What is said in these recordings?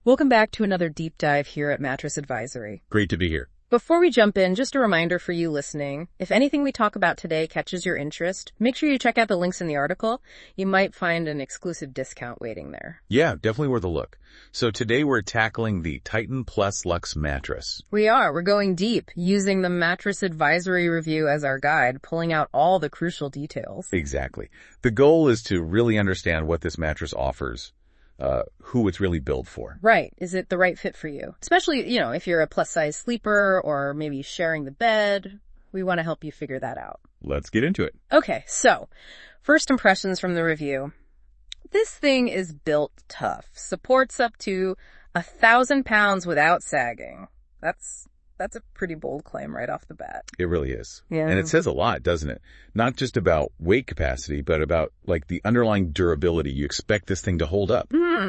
Welcome back to another deep dive here at Mattress Advisory. Great to be here. Before we jump in, just a reminder for you listening, if anything we talk about today catches your interest, make sure you check out the links in the article. You might find an exclusive discount waiting there. Yeah, definitely worth a look. So today we're tackling the Titan Plus Luxe mattress. We're going deep, using the Mattress Advisory review as our guide, pulling out all the crucial details. Exactly. The goal is to really understand what this mattress offers, who it's really built for. Right. Is it the right fit for you? Especially, if you're a plus-size sleeper or maybe sharing the bed, we want to help you figure that out. Let's get into it. Okay, so first impressions from the review. This thing is built tough. Supports up to 1,000 pounds without sagging. That's a pretty bold claim right off the bat. It really is. Yeah. And it says a lot, doesn't it? Not just about weight capacity, but about the underlying durability. You expect this thing to hold up.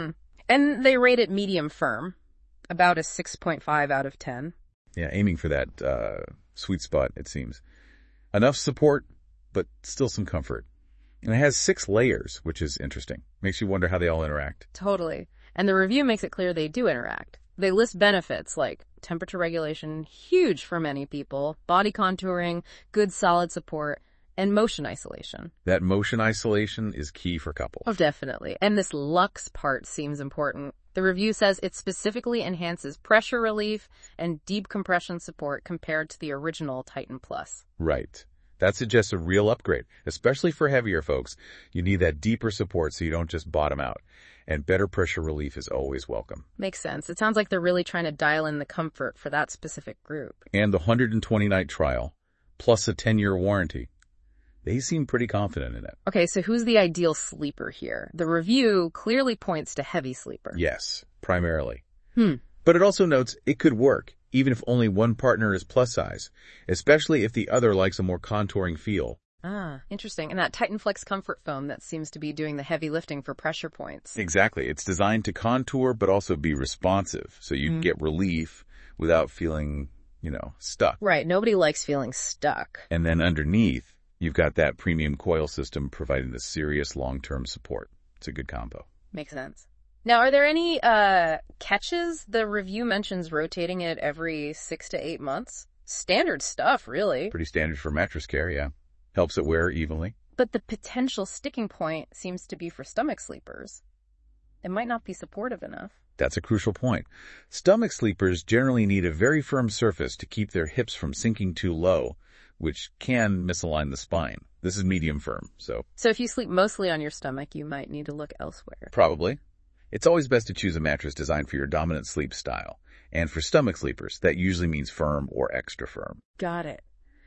And they rate it medium firm, about a 6.5 out of 10. Yeah, aiming for that sweet spot, it seems. Enough support, but still some comfort. And it has 6 layers, which is interesting. Makes you wonder how they all interact. Totally. And the review makes it clear they do interact. They list benefits like temperature regulation, huge for many people, body contouring, good solid support, and motion isolation. That motion isolation is key for couples. Oh, definitely. And this luxe part seems important. The review says it specifically enhances pressure relief and deep compression support compared to the original Titan Plus. Right. That suggests a real upgrade, especially for heavier folks. You need that deeper support so you don't just bottom out. And better pressure relief is always welcome. Makes sense. It sounds like they're really trying to dial in the comfort for that specific group. And the 120-night trial, plus a 10-year warranty. They seem pretty confident in it. Okay, so who's the ideal sleeper here? The review clearly points to heavy sleeper. Yes, primarily. But it also notes it could work, even if only one partner is plus size, especially if the other likes a more contouring feel. Ah, interesting. And that Titan Flex comfort foam that seems to be doing the heavy lifting for pressure points. Exactly. It's designed to contour but also be responsive, so you get relief without feeling, stuck. Right. Nobody likes feeling stuck. And then underneath, you've got that premium coil system providing the serious long-term support. It's a good combo. Makes sense. Now, are there any catches? The review mentions rotating it every 6 to 8 months. Standard stuff, really. Pretty standard for mattress care, yeah. Helps it wear evenly. But the potential sticking point seems to be for stomach sleepers. It might not be supportive enough. That's a crucial point. Stomach sleepers generally need a very firm surface to keep their hips from sinking too low, which can misalign the spine. This is medium firm, so... So if you sleep mostly on your stomach, you might need to look elsewhere. Probably. It's always best to choose a mattress designed for your dominant sleep style. And for stomach sleepers, that usually means firm or extra firm. Got it.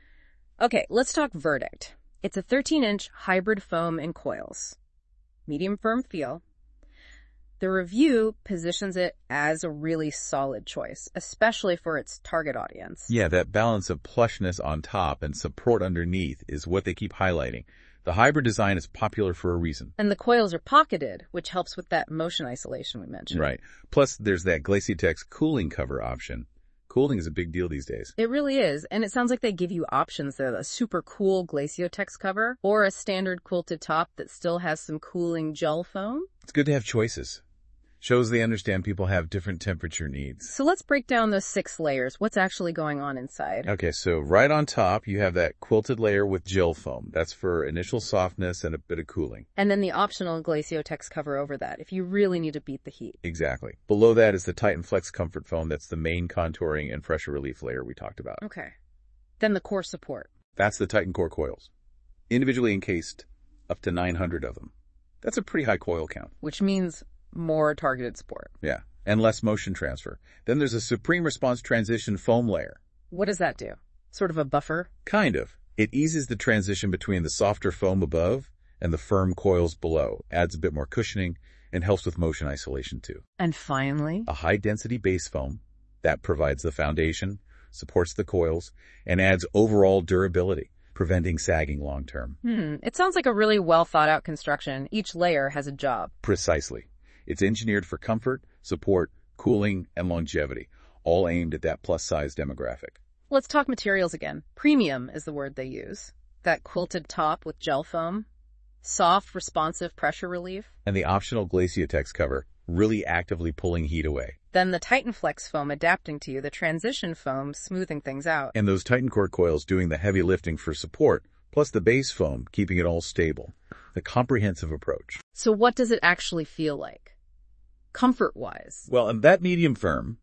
Okay, let's talk verdict. It's a 13-inch hybrid foam and coils. Medium firm feel. The review positions it as a really solid choice, especially for its target audience. Yeah, that balance of plushness on top and support underneath is what they keep highlighting. The hybrid design is popular for a reason. And the coils are pocketed, which helps with that motion isolation we mentioned. Right. Plus, there's that Glaciotex cooling cover option. Cooling is a big deal these days. It really is. And it sounds like they give you options there. A super cool Glaciotex cover or a standard quilted top that still has some cooling gel foam. It's good to have choices. Shows they understand people have different temperature needs. So let's break down those 6 layers. What's actually going on inside? Okay, so right on top, you have that quilted layer with gel foam. That's for initial softness and a bit of cooling. And then the optional Glaciotex cover over that, if you really need to beat the heat. Exactly. Below that is the Titan Flex Comfort Foam. That's the main contouring and pressure relief layer we talked about. Okay. Then the core support. That's the Titan Core coils. Individually encased, up to 900 of them. That's a pretty high coil count. Which means more targeted support. Yeah, and less motion transfer. Then there's a Supreme Response Transition foam layer. What does that do? Sort of a buffer? Kind of. It eases the transition between the softer foam above and the firm coils below, adds a bit more cushioning, and helps with motion isolation too. And finally, a high-density base foam that provides the foundation, supports the coils, and adds overall durability, preventing sagging long-term. It sounds like a really well-thought-out construction. Each layer has a job. Precisely. It's engineered for comfort, support, cooling, and longevity, all aimed at that plus-size demographic. Let's talk materials again. Premium is the word they use. That quilted top with gel foam, soft, responsive pressure relief. And the optional Glaciotex cover, really actively pulling heat away. Then the Titan Flex foam adapting to you, the transition foam smoothing things out. And those Titan Core coils doing the heavy lifting for support, plus the base foam keeping it all stable. The comprehensive approach. So what does it actually feel like, comfort-wise? Well, and that medium firm,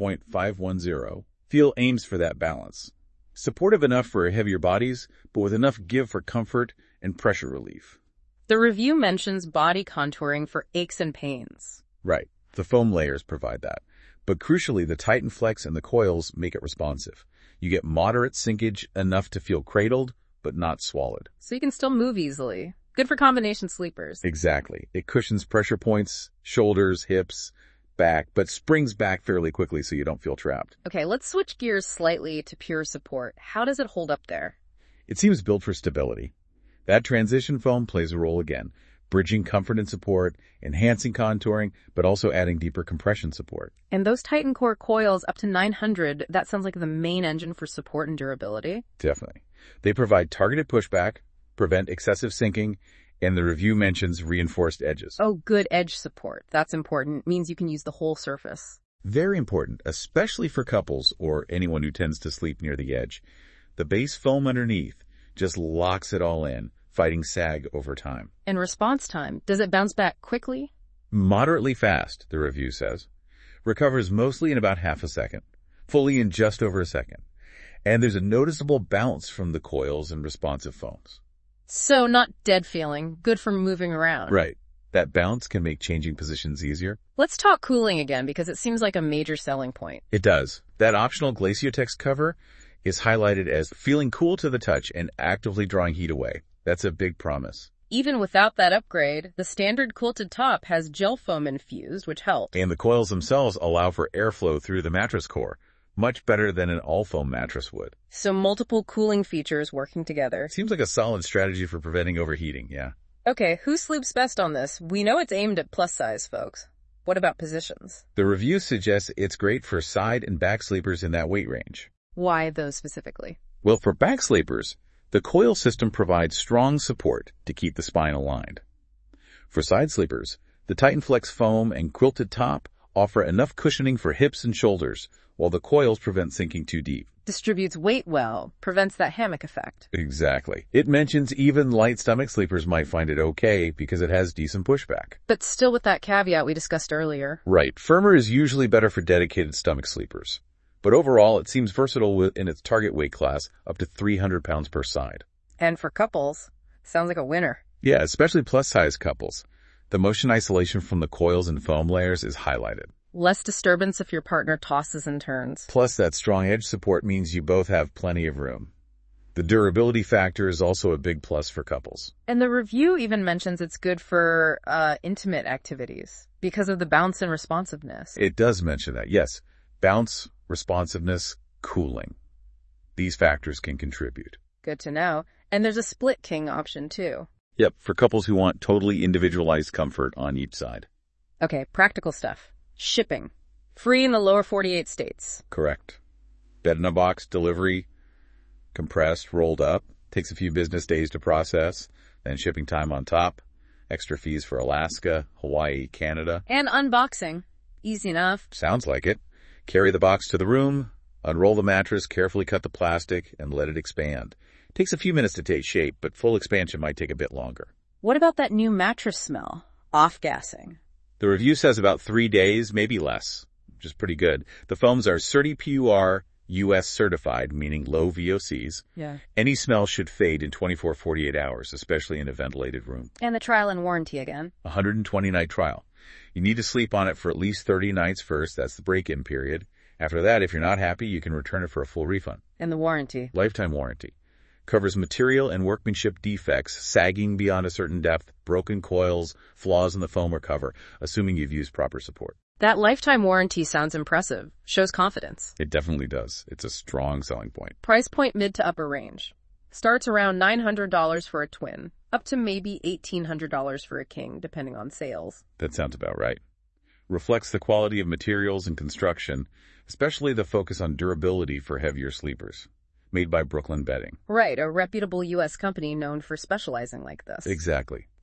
6.510, feel aims for that balance. Supportive enough for heavier bodies, but with enough give for comfort and pressure relief. The review mentions body contouring for aches and pains. Right. The foam layers provide that. But crucially, the Titan Flex and the coils make it responsive. You get moderate sinkage enough to feel cradled, but not swallowed. So you can still move easily. Good for combination sleepers. Exactly. It cushions pressure points, shoulders, hips, back, but springs back fairly quickly so you don't feel trapped. Okay, let's switch gears slightly to pure support. How does it hold up there? It seems built for stability. That transition foam plays a role again, bridging comfort and support, enhancing contouring, but also adding deeper compression support. And those Titan Core coils up to 900, that sounds like the main engine for support and durability. Definitely. They provide targeted pushback, prevent excessive sinking, and the review mentions reinforced edges. Oh, good edge support. That's important. Means you can use the whole surface. Very important, especially for couples or anyone who tends to sleep near the edge. The base foam underneath just locks it all in, fighting sag over time. And response time, does it bounce back quickly? Moderately fast, the review says. Recovers mostly in about half a second, fully in just over a second. And there's a noticeable bounce from the coils and responsive foams. So not dead feeling, good for moving around. Right. That bounce can make changing positions easier. Let's talk cooling again because it seems like a major selling point. It does. That optional Glaciotex cover is highlighted as feeling cool to the touch and actively drawing heat away. That's a big promise. Even without that upgrade, the standard quilted top has gel foam infused, which helps. And the coils themselves allow for airflow through the mattress core, much better than an all-foam mattress would. So multiple cooling features working together. Seems like a solid strategy for preventing overheating, yeah. Okay, who sleeps best on this? We know it's aimed at plus-size folks. What about positions? The review suggests it's great for side and back sleepers in that weight range. Why those specifically? Well, for back sleepers, the coil system provides strong support to keep the spine aligned. For side sleepers, the Titan Flex foam and quilted top offer enough cushioning for hips and shoulders, while the coils prevent sinking too deep. Distributes weight well, prevents that hammock effect. Exactly. It mentions even light stomach sleepers might find it okay because it has decent pushback. But still with that caveat we discussed earlier. Right. Firmer is usually better for dedicated stomach sleepers. But overall, it seems versatile in its target weight class, up to 300 pounds per side. And for couples, sounds like a winner. Yeah, especially plus-size couples. The motion isolation from the coils and foam layers is highlighted. Less disturbance if your partner tosses and turns. Plus, that strong edge support means you both have plenty of room. The durability factor is also a big plus for couples. And the review even mentions it's good for intimate activities because of the bounce and responsiveness. It does mention that, yes. Bounce, responsiveness, cooling. These factors can contribute. Good to know. And there's a split king option too. Yep, for couples who want totally individualized comfort on each side. Okay, practical stuff. Shipping. Free in the lower 48 states. Correct. Bed in a box delivery, compressed, rolled up. Takes a few business days to process. Then shipping time on top. Extra fees for Alaska, Hawaii, Canada. And unboxing. Easy enough. Sounds like it. Carry the box to the room, unroll the mattress, carefully cut the plastic, and let it expand. Takes a few minutes to take shape, but full expansion might take a bit longer. What about that new mattress smell? Off-gassing. The review says about 3 days, maybe less, which is pretty good. The foams are CertiPUR US certified, meaning low VOCs. Yeah. Any smell should fade in 24-48 hours, especially in a ventilated room. And the trial and warranty again. 120-night trial. You need to sleep on it for at least 30 nights first. That's the break-in period. After that, if you're not happy, you can return it for a full refund. And the warranty. Lifetime warranty. Covers material and workmanship defects, sagging beyond a certain depth, broken coils, flaws in the foam or cover, assuming you've used proper support. That lifetime warranty sounds impressive. Shows confidence. It definitely does. It's a strong selling point. Price point mid to upper range. Starts around $900 for a twin, up to maybe $1,800 for a king, depending on sales. That sounds about right. Reflects the quality of materials and construction, especially the focus on durability for heavier sleepers. Made by Brooklyn Bedding. Right, a reputable U.S. company known for specializing like this. Exactly.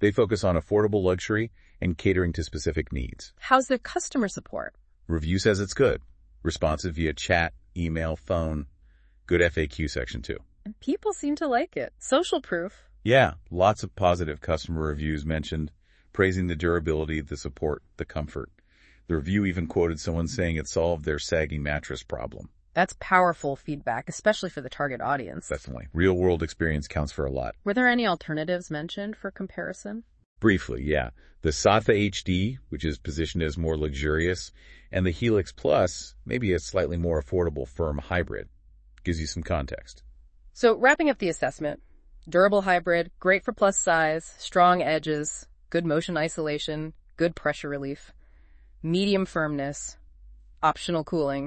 They focus on affordable luxury and catering to specific needs. How's their customer support? Review says it's good. Responsive via chat, email, phone. Good FAQ section too. And people seem to like it. Social proof. Yeah, lots of positive customer reviews mentioned, praising the durability, the support, the comfort. The review even quoted someone saying it solved their sagging mattress problem. That's powerful feedback, especially for the target audience. Definitely. Real-world experience counts for a lot. Were there any alternatives mentioned for comparison? Briefly, yeah. The Saatva HD, which is positioned as more luxurious, and the Helix Plus, maybe a slightly more affordable firm hybrid. Gives you some context. So wrapping up the assessment, durable hybrid, great for plus size, strong edges, good motion isolation, good pressure relief, medium firmness, optional cooling,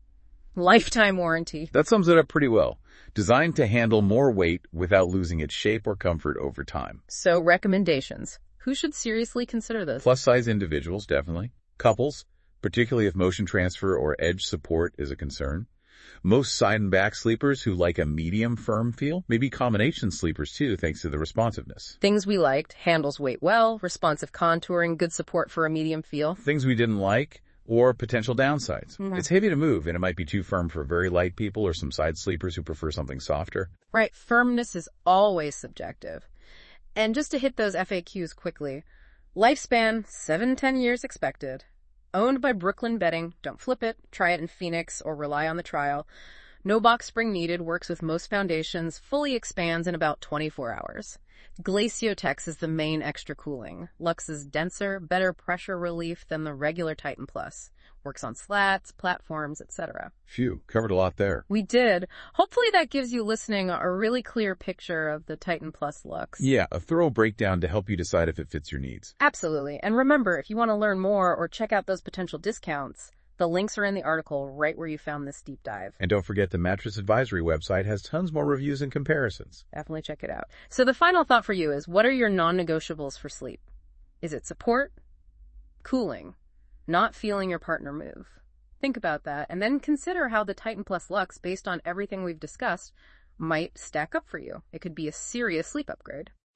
lifetime warranty. That sums it up pretty well. Designed to handle more weight without losing its shape or comfort over time. So recommendations. Who should seriously consider this? Plus-size individuals, definitely. Couples, particularly if motion transfer or edge support is a concern. Most side and back sleepers who like a medium firm feel. Maybe combination sleepers too, thanks to the responsiveness. Things we liked: handles weight well, responsive contouring, good support for a medium feel. Things we didn't like, or potential downsides. It's heavy to move, and it might be too firm for very light people or some side sleepers who prefer something softer. Right, firmness is always subjective. And just to hit those FAQs quickly, lifespan, 7-10 years expected. Owned by Brooklyn Bedding. Don't flip it. Try it in Phoenix or rely on the trial. No box spring needed. Works with most foundations. Fully expands in about 24 hours. Glaciotex is the main extra cooling. Luxe is denser, better pressure relief than the regular Titan Plus. Works on slats, platforms, etc. Phew, covered a lot there. We did. Hopefully that gives you listening a really clear picture of the Titan Plus Luxe. Yeah, a thorough breakdown to help you decide if it fits your needs. Absolutely. And remember, if you want to learn more or check out those potential discounts, the links are in the article right where you found this deep dive. And don't forget the Mattress Advisory website has tons more reviews and comparisons. Definitely check it out. So the final thought for you is, what are your non-negotiables for sleep? Is it support? Cooling? Not feeling your partner move? Think about that, and then consider how the Titan Plus Luxe, based on everything we've discussed, might stack up for you. It could be a serious sleep upgrade.